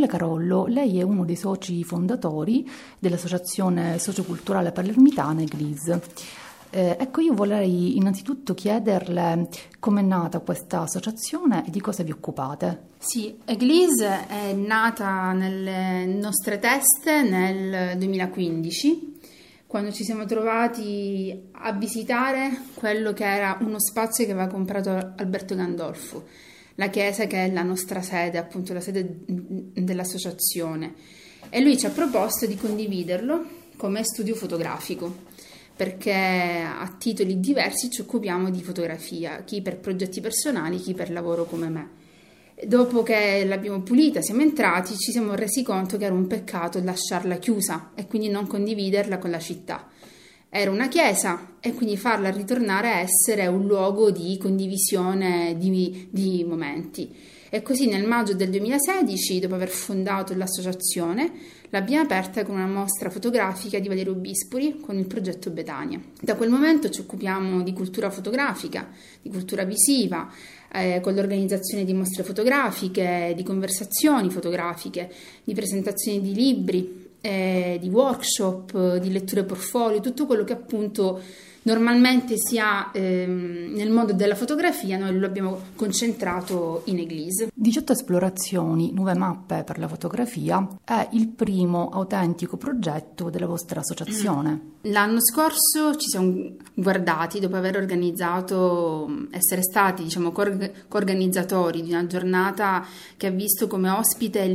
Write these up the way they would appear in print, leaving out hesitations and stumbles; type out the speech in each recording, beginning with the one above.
Carollo, lei è uno dei soci fondatori dell'Associazione Socioculturale Palermitana EGLIS. Ecco, io vorrei innanzitutto chiederle com'è nata questa associazione e di cosa vi occupate. Sì, EGLIS è nata nelle nostre teste nel 2015, quando ci siamo trovati a visitare quello che era uno spazio che aveva comprato Alberto Gandolfo, la chiesa che è la nostra sede, appunto la sede dell'associazione, e lui ci ha proposto di condividerlo come studio fotografico, perché a titoli diversi ci occupiamo di fotografia, chi per progetti personali, chi per lavoro come me. Dopo che l'abbiamo pulita, siamo entrati, ci siamo resi conto che era un peccato lasciarla chiusa e quindi non condividerla con la città. Era una chiesa e quindi farla ritornare a essere un luogo di condivisione di momenti. E così nel maggio del 2016, dopo aver fondato l'associazione, l'abbiamo aperta con una mostra fotografica di Valerio Bispoli con il progetto Betania. Da quel momento ci occupiamo di cultura fotografica, di cultura visiva, con l'organizzazione di mostre fotografiche, di conversazioni fotografiche, di presentazioni di libri, di workshop, di letture portfolio, tutto quello che appunto normalmente si ha nel mondo della fotografia, noi lo abbiamo concentrato in EGLIS. 18 esplorazioni, nuove mappe per la fotografia è il primo autentico progetto della vostra associazione. L'anno scorso ci siamo guardati, dopo aver organizzato, essere stati co-organizzatori di una giornata che ha visto come ospite il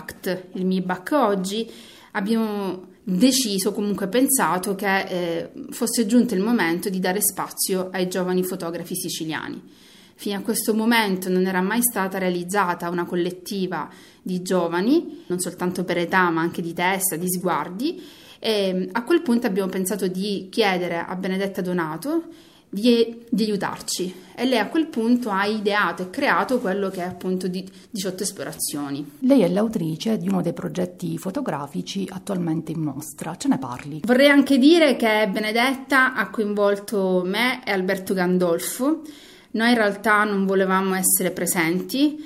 MIBACT oggi, abbiamo deciso, comunque pensato che fosse giunto il momento di dare spazio ai giovani fotografi siciliani. Fino a questo momento non era mai stata realizzata una collettiva di giovani, non soltanto per età ma anche di testa, di sguardi, e a quel punto abbiamo pensato di chiedere a Benedetta Donato di aiutarci, e lei a quel punto ha ideato e creato quello che è appunto di 18 esplorazioni. Lei è l'autrice di uno dei progetti fotografici attualmente in mostra, ce ne parli? Vorrei anche dire che Benedetta ha coinvolto me e Alberto Gandolfo. Noi in realtà non volevamo essere presenti,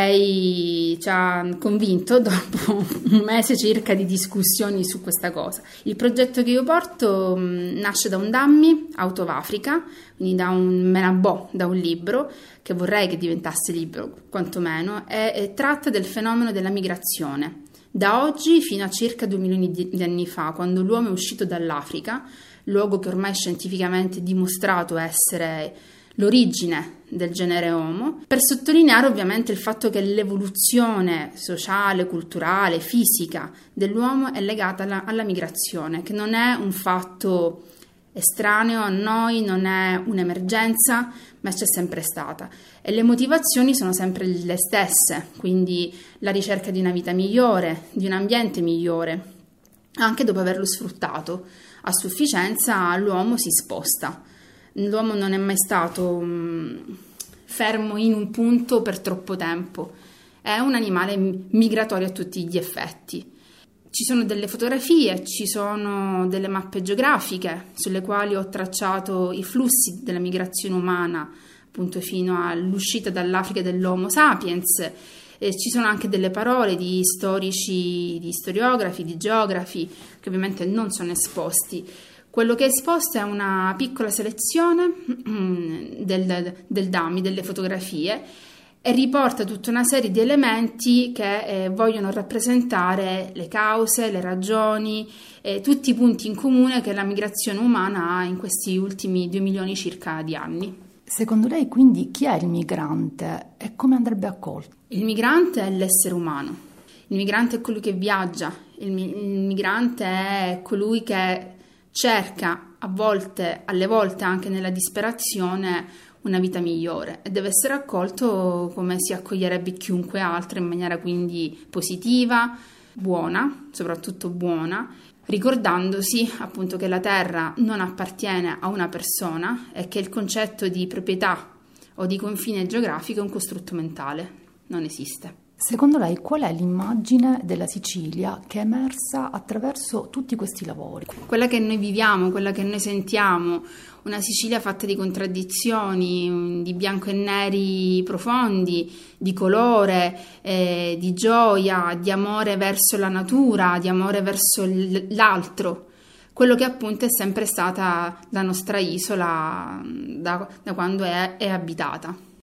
lei ci ha convinto dopo un mese circa di discussioni su questa cosa. Il progetto che io porto nasce da un dummy out of Africa, quindi da un menabò, da un libro, che vorrei che diventasse libro quantomeno, e tratta del fenomeno della migrazione. Da oggi fino a circa 2 milioni di anni fa, quando l'uomo è uscito dall'Africa, luogo che ormai è scientificamente dimostrato essere l'origine del genere Homo, per sottolineare ovviamente il fatto che l'evoluzione sociale, culturale, fisica dell'uomo è legata alla migrazione, che non è un fatto estraneo a noi, non è un'emergenza, ma c'è sempre stata. E le motivazioni sono sempre le stesse, quindi la ricerca di una vita migliore, di un ambiente migliore. Anche dopo averlo sfruttato a sufficienza, l'uomo si sposta. L'uomo non è mai stato fermo in un punto per troppo tempo, è un animale migratorio a tutti gli effetti. Ci sono delle fotografie, ci sono delle mappe geografiche sulle quali ho tracciato i flussi della migrazione umana, appunto fino all'uscita dall'Africa dell'Homo sapiens. E ci sono anche delle parole di storici, di storiografi, di geografi, che ovviamente non sono esposti. Quello che è esposto è una piccola selezione del dummy, delle fotografie, e riporta tutta una serie di elementi che vogliono rappresentare le cause, le ragioni, tutti i punti in comune che la migrazione umana ha in questi ultimi 2 milioni circa di anni. Secondo lei quindi chi è il migrante e come andrebbe accolto? Il migrante è l'essere umano, il migrante è colui che viaggia, il migrante è colui che cerca alle volte anche nella disperazione una vita migliore e deve essere accolto come si accoglierebbe chiunque altro, in maniera quindi positiva, buona, soprattutto buona, ricordandosi appunto che la terra non appartiene a una persona e che il concetto di proprietà o di confine geografico è un costrutto mentale, non esiste. Secondo lei qual è l'immagine della Sicilia che è emersa attraverso tutti questi lavori? Quella che noi viviamo, quella che noi sentiamo, una Sicilia fatta di contraddizioni, di bianco e neri profondi, di colore, di gioia, di amore verso la natura, di amore verso l'altro, quello che appunto è sempre stata la nostra isola da quando è abitata.